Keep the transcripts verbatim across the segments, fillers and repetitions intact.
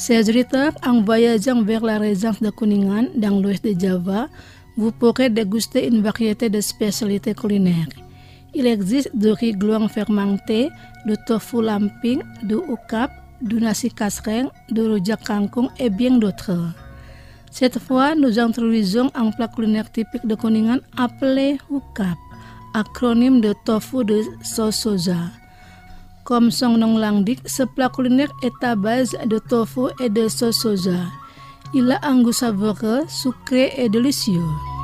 Chers auditeurs, en voyageant vers la région de Kuningan, dans l'ouest de Java, vous pourrez déguster une variété de spécialités culinaires. Il existe du riz gluant fermenté, du tofu lamping, du ukap, du nasi kasreng, du rujak kangkung et bien d'autres. Cette fois, nous introduisons un plat culinaire typique de Kuningan appelé ukap, acronyme de tofu de sauce soja. Comme son nom l'indique, ce plat culinaire est à base de tofu et de sauce soja. Il a un goût savoureux, sucré et délicieux.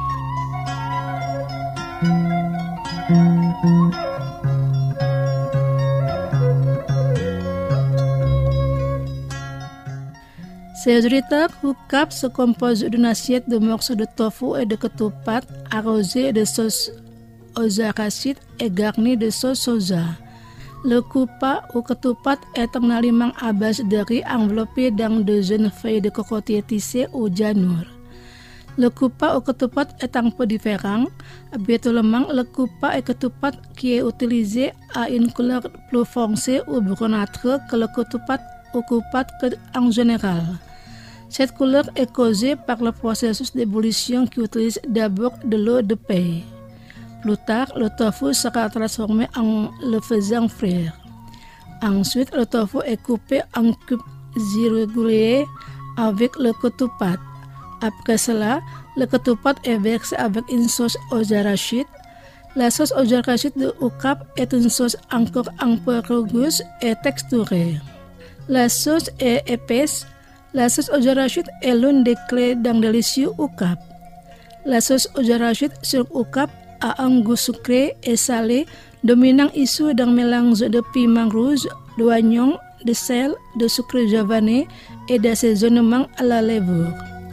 Ces auditeurs, ukap se compose d'une assiette de morceaux de tofu et de ketupat arrosés de sauce aux arachides et garnie de sauce soja. Le kupa ou ketupat est un aliment à base de riz enveloppé dans de jeunes feuilles de cocotier tissées ou janur. Le kupa ou ketupat est un peu différent. Habituellement, le kupa et ketupat qui est utilisé a une couleur plus foncée ou brunâtre que le ketupat ou kupat en général. Cette couleur est causée par le processus d'ébullition qui utilise d'abord de l'eau de paille. Plus tard, le tofu sera transformé en le faisant frire. Ensuite, le tofu est coupé en cubes irréguliers avec le ketupat. Après cela, le ketupat est versé avec une sauce aux arachides. La sauce aux arachides de ukap est une sauce encore un peu rugueuse et texturée. La sauce est épaisse. La sauce aux arachides est l'une des clés d'un délicieux ukap. La sauce aux arachides sur ukap a un goût sucré et salé, dominant issu d'un mélange de piment rouge, d'oignon, de sel, de sucre javanais et d'assaisonnement à la levure.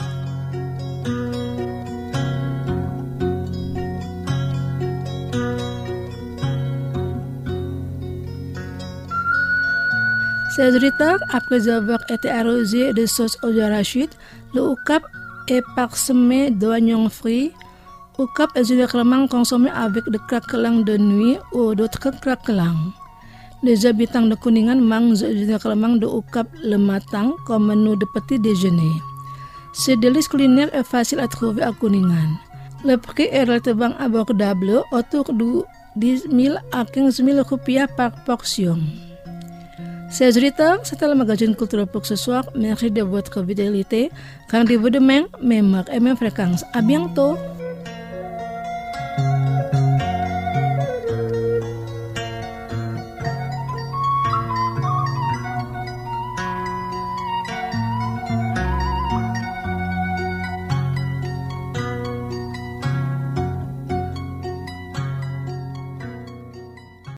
Ces auditeurs, après avoir été arrosés de sauce aux arachides, le ukap est parsemé d'oignons frits. Ukap est généralement consommé avec des craquelins de nuit ou d'autres craquelins. Les habitants de Kuningan mangent généralement de ukap le matin comme menu de petit déjeuner. Ce délice culinaire est facile à trouver à Kuningan. Le prix est relativement abordable, autour de dix mille à quinze mille rupiah par portion. Chers auditeurs, c'était le magazine culturel pour ce soir. Merci de votre fidélité. Rendez-vous demain, même heure et même fréquence. À bientôt.